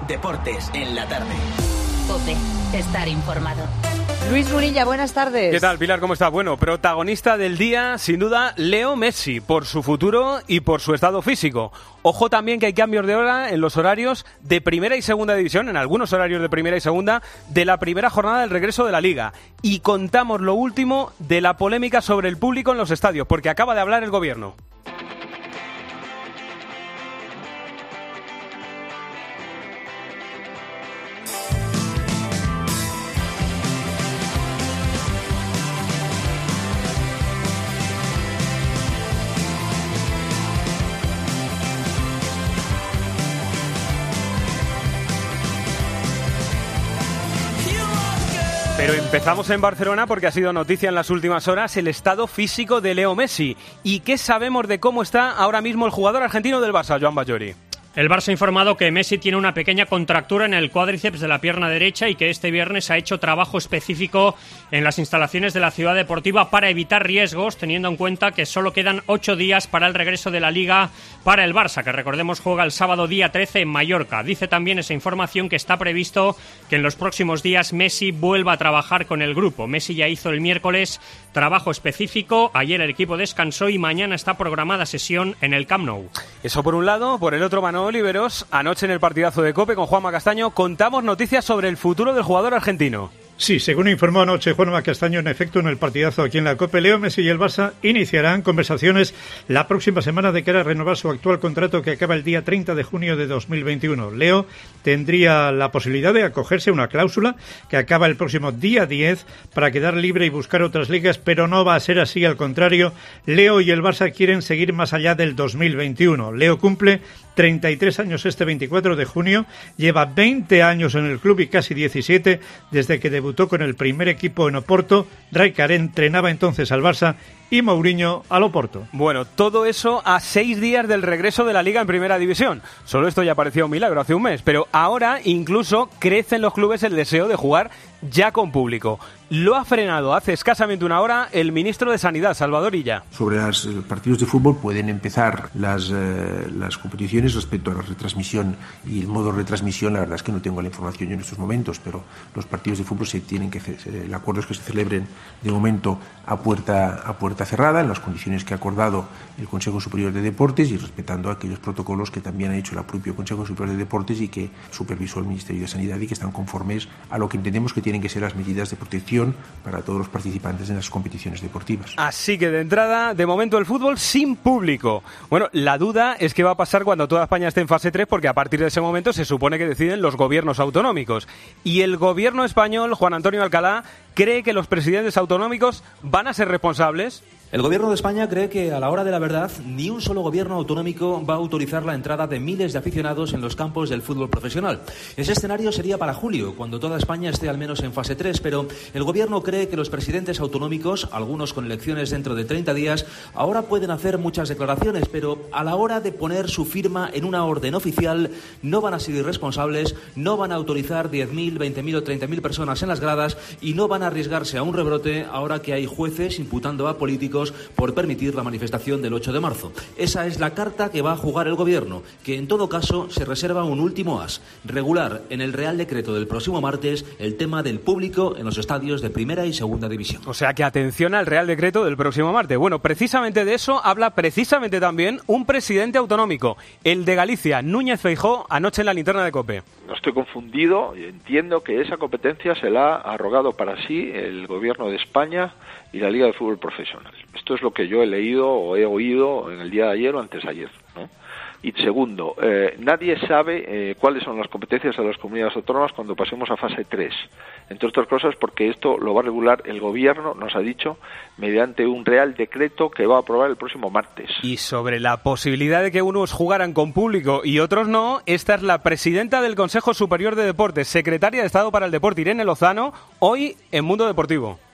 Deportes en la tarde. COPE. Estar informado. Luis Munilla, buenas tardes. ¿Qué tal, Pilar? ¿Cómo estás? Bueno, protagonista del día, sin duda, Leo Messi, por su futuro y por su estado físico. Ojo también que hay cambios de hora en los horarios de primera y segunda división, en algunos horarios de primera y segunda, de la primera jornada del regreso de la Liga. Y contamos lo último de la polémica sobre el público en los estadios, porque acaba de hablar el gobierno. Pero empezamos en Barcelona porque ha sido noticia en las últimas horas el estado físico de Leo Messi. ¿Y qué sabemos de cómo está ahora mismo el jugador argentino del Barça, Joan Ballori? El Barça ha informado que Messi tiene una pequeña contractura en el cuádriceps de la pierna derecha y que este viernes ha hecho trabajo específico en las instalaciones de la Ciudad Deportiva para evitar riesgos, teniendo en cuenta que solo quedan 8 días para el regreso de la Liga para el Barça, que recordemos juega el sábado día 13 en Mallorca. Dice también esa información que está previsto que en los próximos días Messi vuelva a trabajar con el grupo. Messi ya hizo el miércoles trabajo específico, ayer el equipo descansó y mañana está programada sesión en el Camp Nou. Eso por un lado. Por el otro, Manolo Oliveros, anoche en el partidazo de COPE con Juanma Castaño contamos noticias sobre el futuro del jugador argentino. Sí, según informó anoche Juanma Castaño, en efecto, en el partidazo aquí en la COPE, Leo Messi y el Barça iniciarán conversaciones la próxima semana de cara a renovar su actual contrato que acaba el día 30 de junio de 2021. Leo tendría la posibilidad de acogerse a una cláusula que acaba el próximo día 10 para quedar libre y buscar otras ligas, pero no va a ser así, al contrario. Leo y el Barça quieren seguir más allá del 2021. Leo cumple 33 años este 24 de junio, lleva 20 años en el club y casi 17 desde que debutó con el primer equipo en Oporto. Rijkaard entrenaba entonces al Barça y Mourinho al Oporto. Bueno, todo eso a 6 días del regreso de la Liga en Primera División. Solo esto ya parecía un milagro hace un mes, pero ahora incluso crece en los clubes el deseo de jugar ya con público. Lo ha frenado hace escasamente una hora el ministro de Sanidad, Salvador Illa. Sobre los partidos de fútbol pueden empezar las competiciones. Respecto a la retransmisión y el modo de retransmisión, la verdad es que no tengo la información yo en estos momentos, pero los partidos de fútbol el acuerdo es que se celebren de momento a puerta cerrada, en las condiciones que ha acordado el Consejo Superior de Deportes y respetando aquellos protocolos que también ha hecho el propio Consejo Superior de Deportes y que supervisó el Ministerio de Sanidad y que están conformes a lo que entendemos que tienen que ser las medidas de protección para todos los participantes en las competiciones deportivas. Así que de entrada, de momento el fútbol sin público. Bueno, la duda es qué va a pasar cuando toda España esté en fase 3, porque a partir de ese momento se supone que deciden los gobiernos autonómicos. Y el gobierno español, Juan Antonio Alcalá, cree que los presidentes autonómicos van a ser responsables. El Gobierno de España cree que a la hora de la verdad ni un solo gobierno autonómico va a autorizar la entrada de miles de aficionados en los campos del fútbol profesional. Ese escenario sería para julio, cuando toda España esté al menos en fase 3, pero el Gobierno cree que los presidentes autonómicos, algunos con elecciones dentro de 30 días, ahora pueden hacer muchas declaraciones, pero a la hora de poner su firma en una orden oficial no van a ser irresponsables, no van a autorizar 10.000, 20.000 o 30.000 personas en las gradas y no van a arriesgarse a un rebrote ahora que hay jueces imputando a políticos por permitir la manifestación del 8 de marzo. Esa es la carta que va a jugar el Gobierno, que en todo caso se reserva un último as: regular en el Real Decreto del próximo martes el tema del público en los estadios de Primera y Segunda División. O sea que atención al Real Decreto del próximo martes. Bueno, precisamente de eso habla precisamente también un presidente autonómico, el de Galicia, Núñez Feijóo, anoche en la linterna de COPE. No estoy confundido, entiendo que esa competencia se la ha arrogado para sí el Gobierno de España y la Liga de Fútbol Profesional. Esto es lo que yo he leído o he oído en el día de ayer o antes de ayer, ¿no? Y segundo, nadie sabe cuáles son las competencias de las comunidades autónomas cuando pasemos a fase 3. Entre otras cosas porque esto lo va a regular el Gobierno, nos ha dicho, mediante un Real Decreto que va a aprobar el próximo martes. Y sobre la posibilidad de que unos jugaran con público y otros no, esta es la presidenta del Consejo Superior de Deportes, secretaria de Estado para el Deporte, Irene Lozano, hoy en Mundo Deportivo.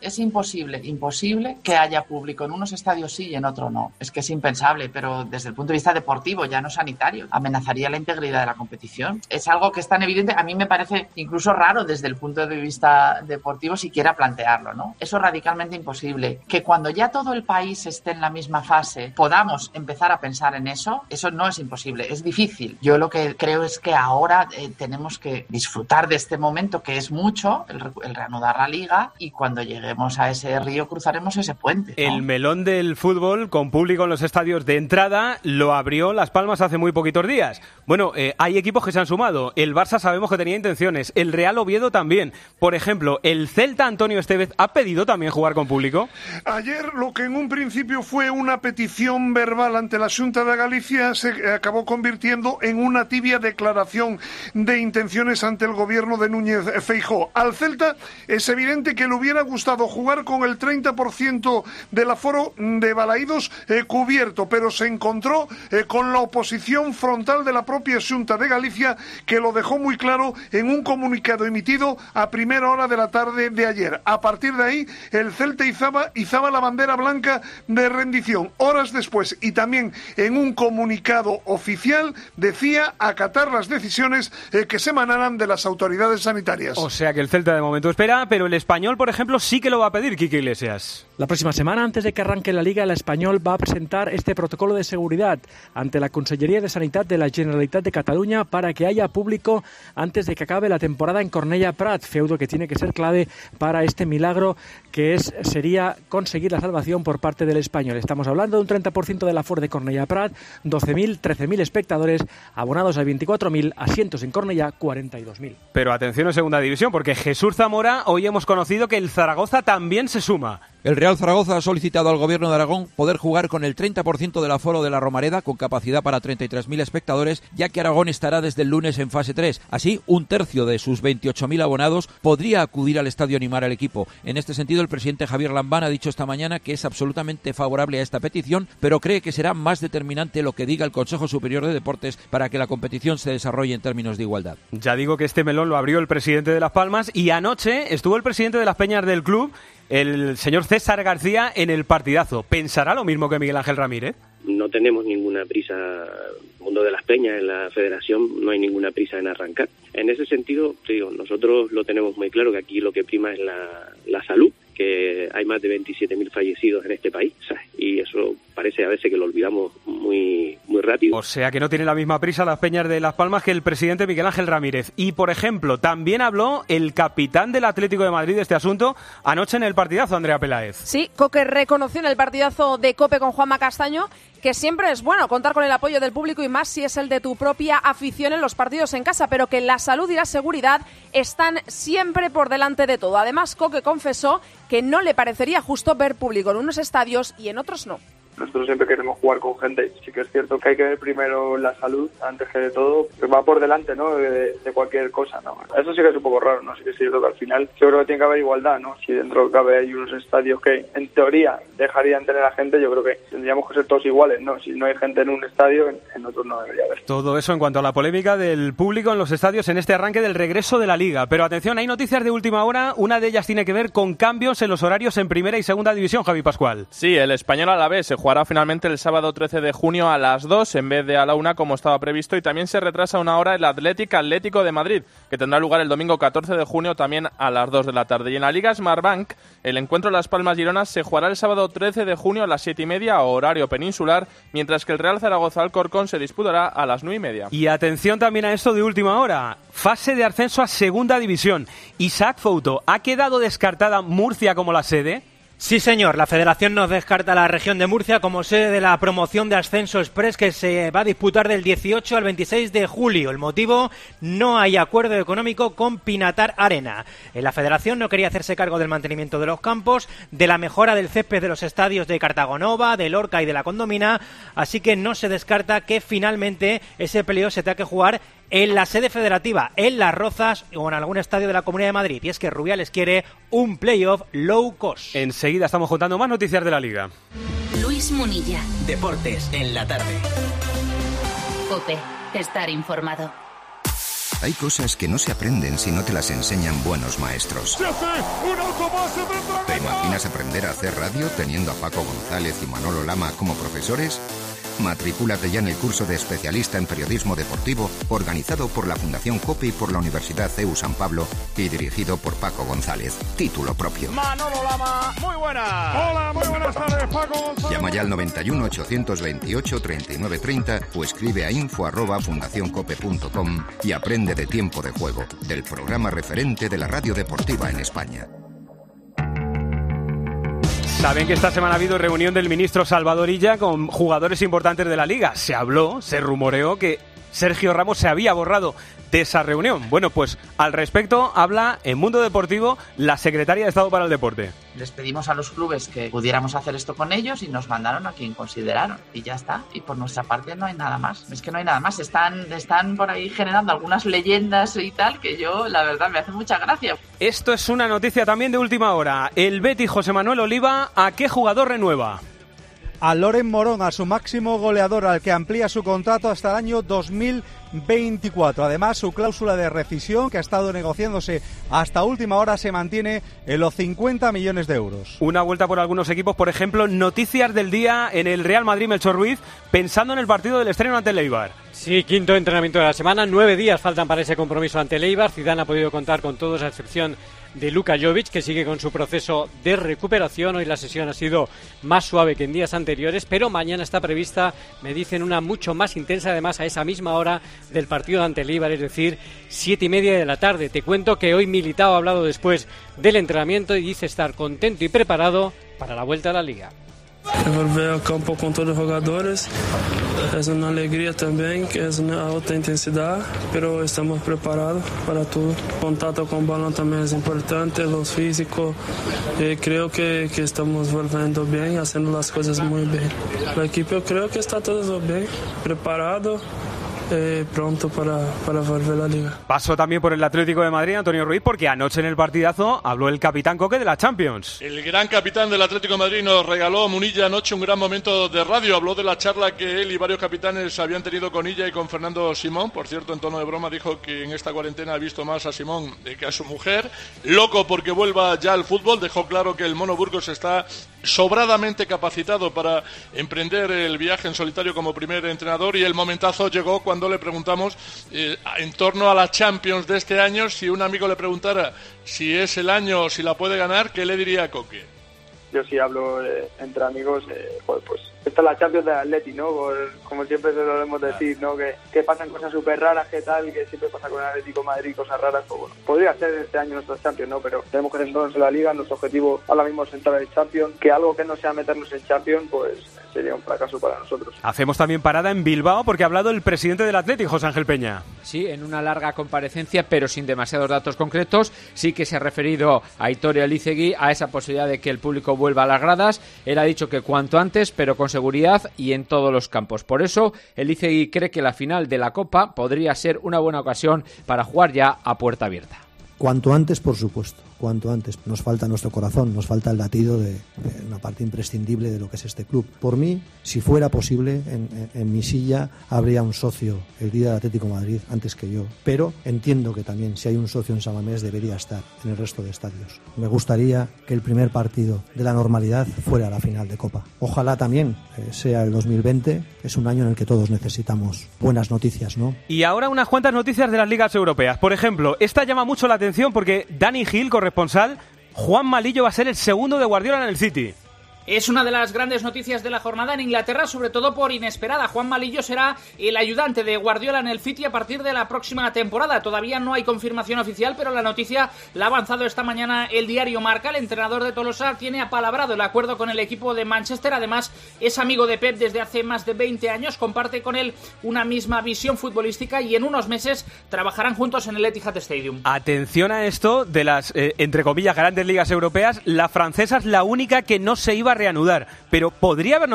es imposible que haya público. En unos estadios sí y en otros no. Es que es impensable, pero desde el punto de vista deportivo, ya no sanitario, amenazaría la integridad de la competición. Es algo que es tan evidente, a mí me parece incluso raro desde el punto de vista deportivo siquiera plantearlo, ¿no? Eso es radicalmente imposible. Que cuando ya todo el país esté en la misma fase podamos empezar a pensar en eso no es imposible, es difícil. Yo lo que creo es que ahora tenemos que disfrutar de este momento, que es mucho, el reanudar la liga, y cuando lleguemos a ese río cruzaremos ese puente, ¿no? El melón del fútbol con público en los estadios de entrada lo abrió Las Palmas hace muy poquitos días. Bueno, hay equipos que se han sumado. El Barça sabemos que tenía intenciones. El Real Oviedo también. Por ejemplo, el Celta Antonio Estevez ha pedido también jugar con público. Ayer lo que en un principio fue una petición verbal ante la Xunta de Galicia se acabó convirtiendo en una tibia declaración de intenciones ante el gobierno de Núñez Feijóo. Al Celta es evidente que le hubiera gustado jugar con el 30% del aforo de Balaídos cubierto, pero se encontró con la oposición frontal de la propia Xunta de Galicia, que lo dejó muy claro en un comunicado emitido a primera hora de la tarde de ayer. A partir de ahí, el Celta izaba la bandera blanca de rendición. Horas después, y también en un comunicado oficial, decía acatar las decisiones que se emanaran de las autoridades sanitarias. O sea que el Celta de momento espera, pero el Español, por ejemplo, sí que lo va a pedir, Quique Iglesias. La próxima semana, antes de que arranque la Liga, el Español va a presentar este protocolo de seguridad ante la Consellería de Sanidad de la Generalitat de Cataluña para que haya público antes de que acabe la temporada en Cornellà Prat, feudo que tiene que ser clave para este milagro que sería conseguir la salvación por parte del Español. Estamos hablando de un 30% del aforo de Cornellà Prat, 12.000, 13.000 espectadores, abonados a 24.000, asientos en Cornellà, 42.000. Pero atención en segunda división, porque Jesús Zamora, hoy hemos conocido que el Zaragoza también se suma. El Real Zaragoza ha solicitado al Gobierno de Aragón poder jugar con el 30% del aforo de la Romareda, con capacidad para 33.000 espectadores, ya que Aragón estará desde el lunes en fase 3. Así, un tercio de sus 28.000 abonados podría acudir al estadio a animar al equipo. En este sentido, el presidente Javier Lambán ha dicho esta mañana que es absolutamente favorable a esta petición, pero cree que será más determinante lo que diga el Consejo Superior de Deportes para que la competición se desarrolle en términos de igualdad. Ya digo que este melón lo abrió el presidente de Las Palmas, y anoche estuvo el presidente de las Peñas del club, el señor César García, en el partidazo. ¿Pensará lo mismo que Miguel Ángel Ramírez? No tenemos ninguna prisa, mundo de las Peñas, en la federación no hay ninguna prisa en arrancar. En ese sentido, te digo, nosotros lo tenemos muy claro, que aquí lo que prima es la salud, que hay más de 27.000 fallecidos en este país, ¿sabes? Y eso parece a veces que lo olvidamos muy rápido. O sea que no tiene la misma prisa las Peñas de Las Palmas que el presidente Miguel Ángel Ramírez. Y, por ejemplo, también habló el capitán del Atlético de Madrid de este asunto anoche en el partidazo, Andrea Peláez. Sí, Coque reconoció en el partidazo de COPE con Juanma Castaño que siempre es bueno contar con el apoyo del público, y más si es el de tu propia afición en los partidos en casa, pero que la salud y la seguridad están siempre por delante de todo. Además, Coque confesó que no le parecería justo ver público en unos estadios y en otros no. Nosotros siempre queremos jugar con gente. Sí que es cierto que hay que ver primero la salud antes que de todo, que va por delante, ¿no? de cualquier cosa, ¿no? Eso sí que es un poco raro, ¿no? Sí que es cierto que al final yo creo que tiene que haber igualdad, ¿no? Si dentro cabe hay unos estadios que en teoría dejarían tener a gente, yo creo que tendríamos que ser todos iguales, ¿no? Si no hay gente en un estadio, en otros no debería haber. Todo eso en cuanto a la polémica del público en los estadios en este arranque del regreso de la Liga. Pero atención, hay noticias de última hora. Una de ellas tiene que ver con cambios en los horarios en Primera y Segunda División, Javi Pascual. Sí, el Español Alavés se jugará finalmente el sábado 13 de junio a las 2 en vez de a la 1 como estaba previsto, y también se retrasa una hora el Atlético de Madrid, que tendrá lugar el domingo 14 de junio también a las 2 de la tarde. Y en la Liga Smartbank, el encuentro Las Palmas-Girona se jugará el sábado 13 de junio a las 7:30, horario peninsular, mientras que el Real Zaragoza-Alcorcón se disputará a las 9:30. Y atención también a esto de última hora, fase de ascenso a Segunda División. Isaac Fouto, ¿ha quedado descartada Murcia como la sede? Sí, señor. La Federación nos descarta la región de Murcia como sede de la promoción de Ascenso Express, que se va a disputar del 18 al 26 de julio. El motivo: no hay acuerdo económico con Pinatar Arena. La Federación no quería hacerse cargo del mantenimiento de los campos, de la mejora del césped de los estadios de Cartagonova, de Lorca y de la Condomina, así que no se descarta que finalmente ese playoff se tenga que jugar en la sede federativa, en Las Rozas o en algún estadio de la Comunidad de Madrid. Y es que Rubiales quiere un playoff low cost. Enseguida estamos contando más noticias de la Liga. Luis Munilla. Deportes en la tarde. COPE. Estar informado. Hay cosas que no se aprenden si no te las enseñan buenos maestros. ¿Te imaginas aprender a hacer radio teniendo a Paco González y Manolo Lama como profesores? Matricúlate ya en el curso de especialista en periodismo deportivo, organizado por la Fundación COPE y por la Universidad CEU San Pablo y dirigido por Paco González. Título propio. Manolo Lama, muy buenas. Hola, muy buenas tardes, Paco González. Llama ya al 91 828 3930 o escribe a info@fundacioncope.com y aprende de Tiempo de Juego, del programa referente de la radio deportiva en España. Saben que esta semana ha habido reunión del ministro Salvador Illa con jugadores importantes de la Liga. Se rumoreó que Sergio Ramos se había borrado de esa reunión. Bueno, pues al respecto habla en Mundo Deportivo la secretaria de Estado para el Deporte. Les pedimos a los clubes que pudiéramos hacer esto con ellos y nos mandaron a quien consideraron. Y ya está. Y por nuestra parte no hay nada más. Es que no hay nada más. Están por ahí generando algunas leyendas y tal que yo, la verdad, me hace mucha gracia. Esto es una noticia también de última hora. El Betis José Manuel Oliva, ¿a qué jugador renueva? A Loren Morón, a su máximo goleador, al que amplía su contrato hasta el año 2024. Además, su cláusula de rescisión, que ha estado negociándose hasta última hora, se mantiene en los 50 millones de euros. Una vuelta por algunos equipos, por ejemplo, noticias del día en el Real Madrid, Melchor Ruiz, pensando en el partido del estreno ante el Eibar. Sí, quinto entrenamiento de la semana, 9 días faltan para ese compromiso ante el Eibar. Zidane ha podido contar con todos, a excepción de Luka Jovic, que sigue con su proceso de recuperación. Hoy la sesión ha sido más suave que en días anteriores, pero mañana está prevista, me dicen, una mucho más intensa, además a esa misma hora del partido ante el Eibar, es decir, 7:30 de la tarde. Te cuento que hoy Militao ha hablado después del entrenamiento y dice estar contento y preparado para la vuelta a la Liga. Volver ao campo com todos os jogadores é uma alegria também, que é uma alta intensidade, pero estamos preparados para tudo. Contato com o balão também é importante, os físicos, creo que estamos volviendo bem, haciendo as coisas muito bem. A equipe eu creo que está todo bem, preparado. Pronto para volver a la Liga. Paso también por el Atlético de Madrid, Antonio Ruiz, porque anoche en el partidazo habló el capitán Coque de la Champions. El gran capitán del Atlético de Madrid nos regaló Munilla anoche un gran momento de radio. Habló de la charla que él y varios capitanes habían tenido con Illa y con Fernando Simón. Por cierto, en tono de broma dijo que en esta cuarentena ha visto más a Simón que a su mujer. Loco porque vuelva ya al fútbol. Dejó claro que el Mono Burgos está sobradamente capacitado para emprender el viaje en solitario como primer entrenador, y el momentazo llegó cuando le preguntamos en torno a la Champions de este año. Si un amigo le preguntara si es el año, si la puede ganar, ¿qué le diría a Coque? Yo sí hablo entre amigos, pues esta es la Champions del Atleti, ¿no? Como siempre se lo solemos decir, ¿no? Que pasan cosas súper raras, que tal, que siempre pasa con el Atlético de Madrid, cosas raras. Pues bueno, podría ser este año nuestra Champions, ¿no? Pero tenemos que centrarnos en la Liga. Nuestro objetivo ahora mismo es entrar en Champions. Que algo que no sea meternos en Champions, pues sería un fracaso para nosotros. Hacemos también parada en Bilbao porque ha hablado el presidente del Atleti, José Ángel Peña. Sí, en una larga comparecencia, pero sin demasiados datos concretos. Sí que se ha referido a Aitor Elizegui a esa posibilidad de que el público vuelva a las gradas. Él ha dicho que cuanto antes, pero con seguridad y en todos los campos. Por eso, Elizegui cree que la final de la Copa podría ser una buena ocasión para jugar ya a puerta abierta. Cuanto antes, por supuesto, cuanto antes. Nos falta nuestro corazón, nos falta el latido de una parte imprescindible de lo que es este club. Por mí, si fuera posible, en mi silla habría un socio el día del Atlético de Madrid antes que yo. Pero entiendo que también, si hay un socio en San Mamés, debería estar en el resto de estadios. Me gustaría que el primer partido de la normalidad fuera la final de Copa. Ojalá también sea el 2020. Es un año en el que todos necesitamos buenas noticias, ¿no? Y ahora unas cuantas noticias de las ligas europeas. Por ejemplo, esta llama mucho la atención porque Dani Gil, corresponsal, Juan Malillo va a ser el segundo de Guardiola en el City. Es una de las grandes noticias de la jornada en Inglaterra, sobre todo por inesperada. Juan Malillo será el ayudante de Guardiola en el City a partir de la próxima temporada. Todavía no hay confirmación oficial, pero la noticia la ha avanzado esta mañana el diario Marca. El entrenador de Tolosa tiene apalabrado el acuerdo con el equipo de Manchester. Además, es amigo de Pep desde hace más de 20 años. Comparte con él una misma visión futbolística y en unos meses trabajarán juntos en el Etihad Stadium. Atención a esto de las, entre comillas, grandes ligas europeas. La francesa es la única que no se iba iba a reanudar. Pero ¿podría haber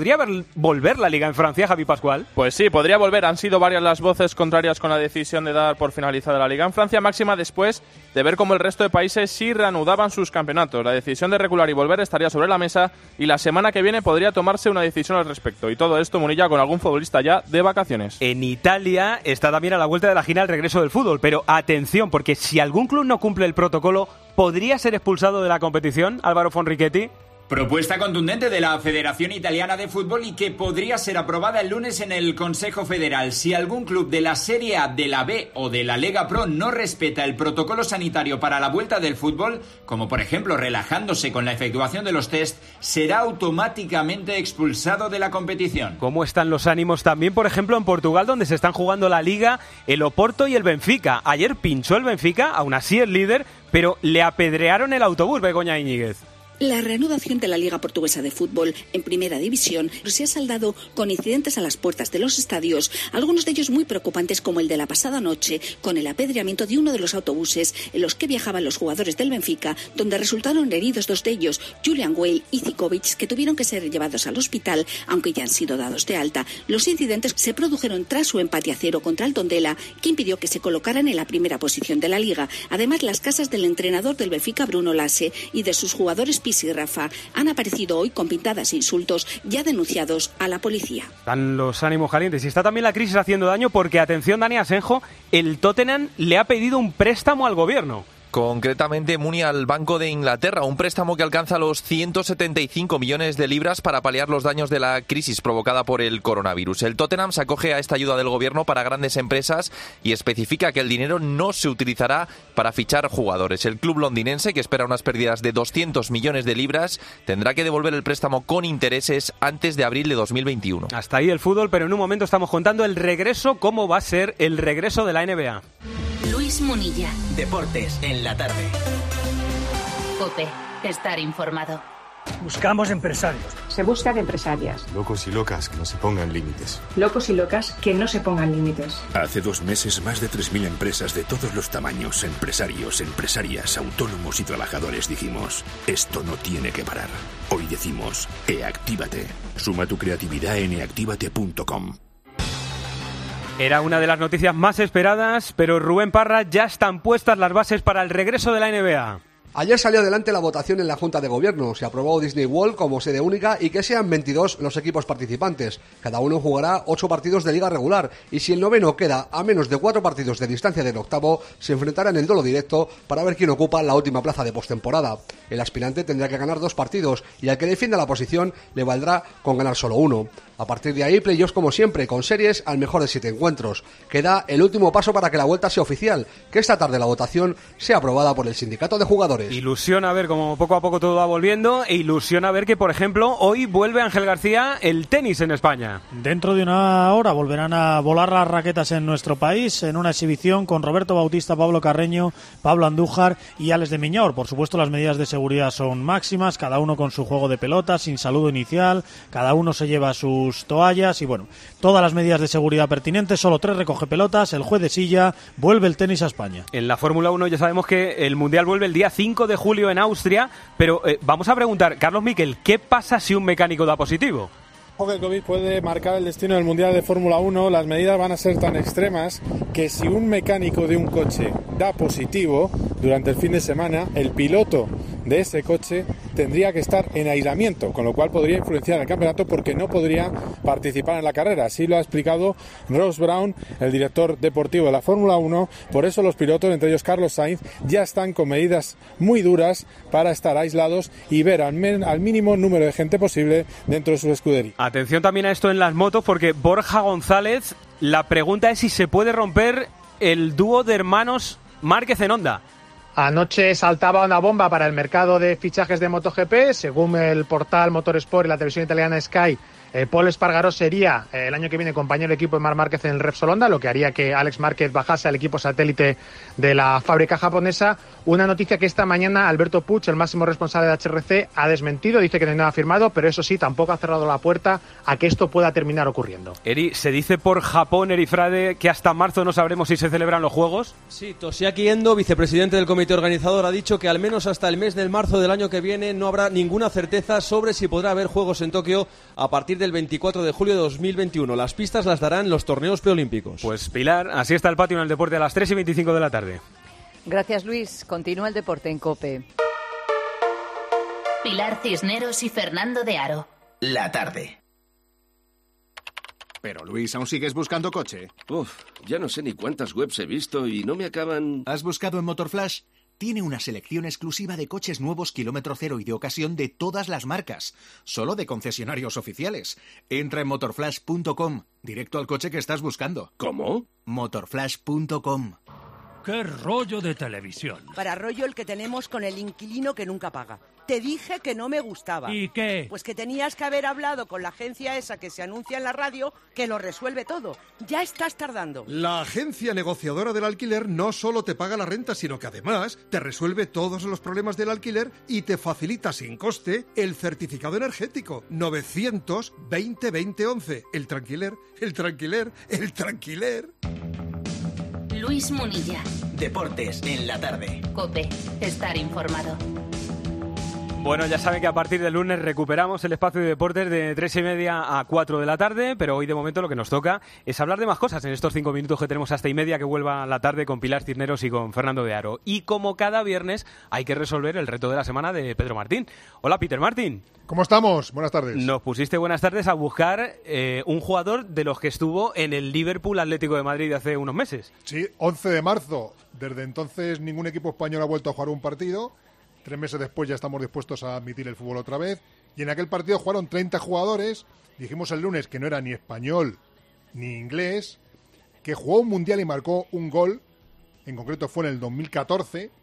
volver la Liga en Francia, Javi Pascual? Pues sí, podría volver. Han sido varias las voces contrarias con la decisión de dar por finalizada la Liga en Francia, máxima después de ver cómo el resto de países sí reanudaban sus campeonatos. La decisión de recular y volver estaría sobre la mesa y la semana que viene podría tomarse una decisión al respecto. Y todo esto, Munilla, con algún futbolista ya de vacaciones. En Italia está también a la vuelta de la esquina el regreso del fútbol, pero atención, porque si algún club no cumple el protocolo, ¿podría ser expulsado de la competición, Álvaro Fonrichetti? Propuesta contundente de la Federación Italiana de Fútbol y que podría ser aprobada el lunes en el Consejo Federal. Si algún club de la Serie A, de la B o de la Lega Pro no respeta el protocolo sanitario para la vuelta del fútbol, como por ejemplo relajándose con la efectuación de los test, será automáticamente expulsado de la competición. ¿Cómo están los ánimos también, por ejemplo, en Portugal, donde se están jugando la Liga, el Oporto y el Benfica? Ayer pinchó el Benfica, aún así es líder, pero le apedrearon el autobús, Begoña Íñiguez. La reanudación de la Liga Portuguesa de Fútbol en Primera División se ha saldado con incidentes a las puertas de los estadios, algunos de ellos muy preocupantes, como el de la pasada noche, con el apedreamiento de uno de los autobuses en los que viajaban los jugadores del Benfica, donde resultaron heridos dos de ellos, Julian Weil y Zikovic, que tuvieron que ser llevados al hospital, aunque ya han sido dados de alta. Los incidentes se produjeron tras su empate a 0 contra el Tondela, que impidió que se colocaran en la primera posición de la Liga. Además, las casas del entrenador del Benfica, Bruno Lage, y de sus jugadores Pizzi y Rafa han aparecido hoy con pintadas e insultos ya denunciados a la policía. Están los ánimos calientes y está también la crisis haciendo daño porque, atención, Dani Asenjo, el Tottenham le ha pedido un préstamo al gobierno. Concretamente, Muni, al Banco de Inglaterra, un préstamo que alcanza los 175 millones de libras para paliar los daños de la crisis provocada por el coronavirus. El Tottenham se acoge a esta ayuda del gobierno para grandes empresas y especifica que el dinero no se utilizará para fichar jugadores. El club londinense, que espera unas pérdidas de 200 millones de libras, tendrá que devolver el préstamo con intereses antes de abril de 2021. Hasta ahí el fútbol, pero en un momento estamos contando el regreso, cómo va a ser el regreso de la NBA. Luis Munilla. Deportes en la tarde. COPE. Estar informado. Buscamos empresarios. Se buscan empresarias. Locos y locas que no se pongan límites. Locos y locas que no se pongan límites. Hace 2 meses, más de 3.000 empresas de todos los tamaños, empresarios, empresarias, autónomos y trabajadores dijimos, esto no tiene que parar. Hoy decimos, eactívate. Suma tu creatividad en eactívate.com. Era una de las noticias más esperadas, pero Rubén Parra, ya están puestas las bases para el regreso de la NBA. Ayer salió adelante la votación en la Junta de Gobierno. Se aprobó Disney World como sede única y que sean 22 los equipos participantes. Cada uno jugará 8 partidos de liga regular y si el noveno queda a menos de 4 partidos de distancia del octavo, se enfrentará en el duelo directo para ver quién ocupa la última plaza de postemporada. El aspirante tendrá que ganar 2 partidos y al que defienda la posición le valdrá con ganar solo 1. A partir de ahí, playoffs como siempre, con series al mejor de 7 encuentros. Queda el último paso para que la vuelta sea oficial, que esta tarde la votación sea aprobada por el sindicato de jugadores. Ilusiona ver cómo poco a poco todo va volviendo e ilusiona ver que, por ejemplo, hoy vuelve Ángel García el tenis en España. Dentro de una hora volverán a volar las raquetas en nuestro país en una exhibición con Roberto Bautista, Pablo Carreño, Pablo Andújar y Alex de Miñor. Por supuesto, las medidas de seguridad son máximas, cada uno con su juego de pelota, sin saludo inicial, cada uno se lleva sus toallas y bueno, todas las medidas de seguridad pertinentes. Solo 3 recoge pelotas, el juez de silla, vuelve el tenis a España. En la Fórmula 1 ya sabemos que el Mundial vuelve el día 5 de julio en Austria, pero vamos a preguntar, Carlos Miquel, ¿qué pasa si un mecánico da positivo? Que el COVID puede marcar el destino del Mundial de Fórmula 1, las medidas van a ser tan extremas que si un mecánico de un coche da positivo durante el fin de semana, el piloto de ese coche tendría que estar en aislamiento, con lo cual podría influenciar el campeonato porque no podría participar en la carrera. Así lo ha explicado Ross Brown, el director deportivo de la Fórmula 1. Por eso los pilotos, entre ellos Carlos Sainz, ya están con medidas muy duras para estar aislados y ver al mínimo número de gente posible dentro de su escudería. Atención también a esto en las motos, porque Borja González, la pregunta es si se puede romper el dúo de hermanos Márquez en Honda. Anoche saltaba una bomba para el mercado de fichajes de MotoGP. Según el portal Motorsport y la televisión italiana Sky, Pol Espargaró sería el año que viene compañero de equipo de Marc Márquez en el Repsol Honda, lo que haría que Alex Márquez bajase al equipo satélite de la fábrica japonesa. Una noticia que esta mañana Alberto Puig, el máximo responsable de HRC, ha desmentido, dice que no hay nada firmado, pero eso sí, tampoco ha cerrado la puerta a que esto pueda terminar ocurriendo. Eri, ¿se dice por Japón, Eri Frade, que hasta marzo no sabremos si se celebran los Juegos? Sí, Toshiaki Endo, vicepresidente del comité organizador, ha dicho que al menos hasta el mes de marzo del año que viene no habrá ninguna certeza sobre si podrá haber Juegos en Tokio a partir del 24 de julio de 2021. Las pistas las darán los torneos preolímpicos. Pues Pilar, así está el patio en el deporte a las 3:25 de la tarde. Gracias, Luis. Continúa el deporte en COPE. Pilar Cisneros y Fernando de Aro. La tarde. Pero Luis, ¿aún sigues buscando coche? Ya no sé ni cuántas webs he visto y no me acaban... ¿Has buscado en Motorflash? Tiene una selección exclusiva de coches nuevos kilómetro cero y de ocasión de todas las marcas, solo de concesionarios oficiales. Entra en motorflash.com, directo al coche que estás buscando. ¿Cómo? Motorflash.com. ¡Qué rollo de televisión! Para rollo el que tenemos con el inquilino que nunca paga. Te dije que no me gustaba. ¿Y qué? Pues que tenías que haber hablado con la agencia esa que se anuncia en la radio, que lo resuelve todo. Ya estás tardando. La agencia negociadora del alquiler no solo te paga la renta, sino que además te resuelve todos los problemas del alquiler y te facilita sin coste el certificado energético. 920-2011. El tranquiler, el tranquiler, el tranquiler. Luis Munilla. Deportes en la tarde. COPE. Estar informado. Bueno, ya saben que a partir del lunes recuperamos el espacio de deportes de 3:30 a 4 de la tarde, pero hoy de momento lo que nos toca es hablar de más cosas en estos 5 minutos que tenemos hasta 1:30 que vuelva la tarde con Pilar Cisneros y con Fernando de Aro. Y como cada viernes hay que resolver el reto de la semana de Pedro Martín. Hola, Peter Martín. ¿Cómo estamos? Buenas tardes. Nos pusiste buenas tardes a buscar un jugador de los que estuvo en el Liverpool Atlético de Madrid hace unos meses. Sí, 11 de marzo. Desde entonces ningún equipo español ha vuelto a jugar un partido. 3 meses después ya estamos dispuestos a admitir el fútbol otra vez. Y en aquel partido jugaron 30 jugadores. Dijimos el lunes que no era ni español ni inglés, que jugó un mundial y marcó un gol. En concreto fue en el 2014.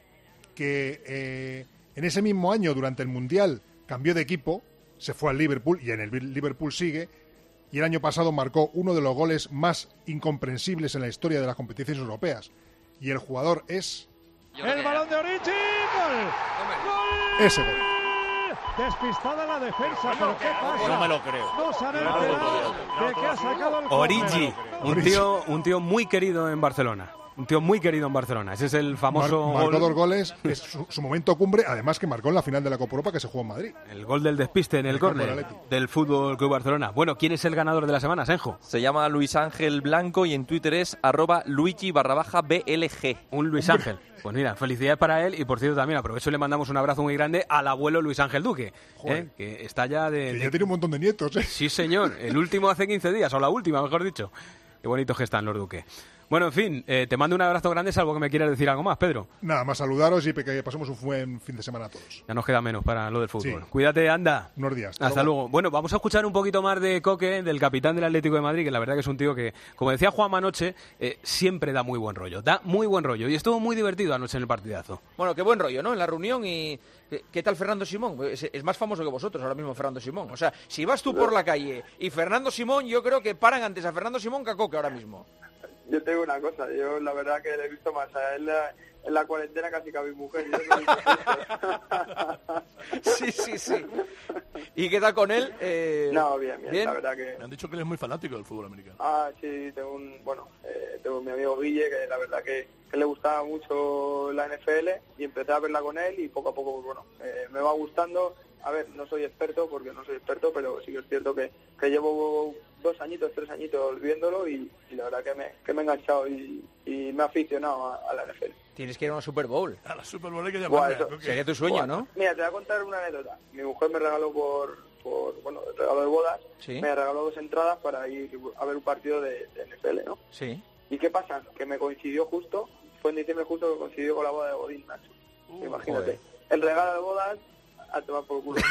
Que en ese mismo año, durante el mundial, cambió de equipo. Se fue al Liverpool y en el Liverpool sigue. Y el año pasado marcó uno de los goles más incomprensibles en la historia de las competiciones europeas. Y el jugador es... El balón de Origi, ¡gol! Ese gol. Despistada la defensa, pero ¿qué pasa? No me lo creo. No se han enterado de que ha sacado el Origi, un tío muy querido en Barcelona. Un tío muy querido en Barcelona. Ese es el famoso marcó gol. 2 goles, es su momento cumbre, además que marcó en la final de la Copa Europa que se jugó en Madrid. El gol del despiste en el córner del Fútbol Club Barcelona. Bueno, ¿quién es el ganador de la semana, Senjo? Se llama Luis Ángel Blanco y en Twitter es @Luigi_BLG. Un Luis Ángel. Pues mira, felicidades para él y por cierto también aprovecho y le mandamos un abrazo muy grande al abuelo Luis Ángel Duque, que está ya que ya tiene un montón de nietos, ¿eh? Sí, señor, el último hace 15 días, o la última, mejor dicho. Qué bonitos que están los Duque. Bueno, en fin, te mando un abrazo grande, salvo que me quieras decir algo más, Pedro. Nada más saludaros y que pasemos un buen fin de semana a todos. Ya nos queda menos para lo del fútbol. Sí. Cuídate, anda. Unos días. Hasta luego. Bueno, vamos a escuchar un poquito más de Coque, del capitán del Atlético de Madrid, que la verdad que es un tío que, como decía Juanma anoche, siempre da muy buen rollo. Da muy buen rollo. Y estuvo muy divertido anoche en el partidazo. Bueno, qué buen rollo, ¿no? En la reunión y... ¿Qué tal Fernando Simón? Es más famoso que vosotros ahora mismo Fernando Simón. O sea, si vas tú por la calle y Fernando Simón, yo creo que paran antes a Fernando Simón que a Coque ahora mismo. Yo te digo una cosa, yo la verdad que le he visto más a él en la cuarentena casi que a mi mujer. Sí. ¿Y qué tal con él? No, bien, la verdad que... Me han dicho que él es muy fanático del fútbol americano. Ah, sí, tengo mi amigo Guille, que la verdad que le gustaba mucho la NFL y empecé a verla con él y poco a poco, me va gustando. A ver, no soy experto, pero sí que es cierto que llevo 2 añitos, 3 añitos viéndolo y la verdad que me he enganchado y me he aficionado a la NFL. Tienes que ir a una Super Bowl. A la Super Bowl hay que llamarla. Sería tu sueño, ¿no? Mira, te voy a contar una anécdota. Mi mujer me regaló el regalo de bodas, ¿sí? Me regaló 2 entradas para ir a ver un partido de NFL, ¿no? Sí. ¿Y qué pasa? Que me coincidió justo, fue en diciembre justo que coincidió con la boda de Godín, Nacho. Imagínate. Joder. El regalo de bodas a tomar por culo.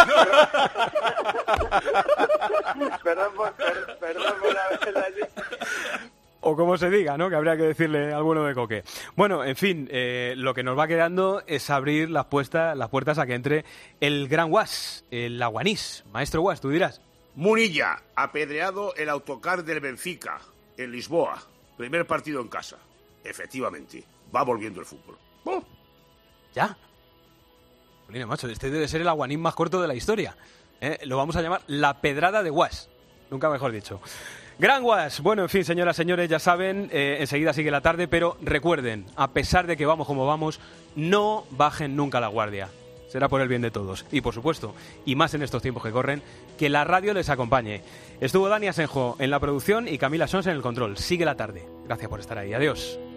Perdón por la verdad. O como se diga, ¿no? Que habría que decirle al bueno de Coque. Bueno, en fin, lo que nos va quedando es abrir las puertas a que entre el gran Guas, el aguanís. Maestro Guas, tú dirás. Munilla, apedreado el autocar del Benfica, en Lisboa. Primer partido en casa. Efectivamente, va volviendo el fútbol. ¿Ya? Jolín, macho, este debe ser el aguanín más corto de la historia. Lo vamos a llamar la pedrada de Guas. Nunca mejor dicho. Gran Guas. Bueno, en fin, señoras, señores, ya saben, enseguida sigue la tarde, pero recuerden, a pesar de que vamos como vamos, no bajen nunca la guardia. Será por el bien de todos. Y, por supuesto, y más en estos tiempos que corren, que la radio les acompañe. Estuvo Dani Asenjo en la producción y Camila Sons en el control. Sigue la tarde. Gracias por estar ahí. Adiós.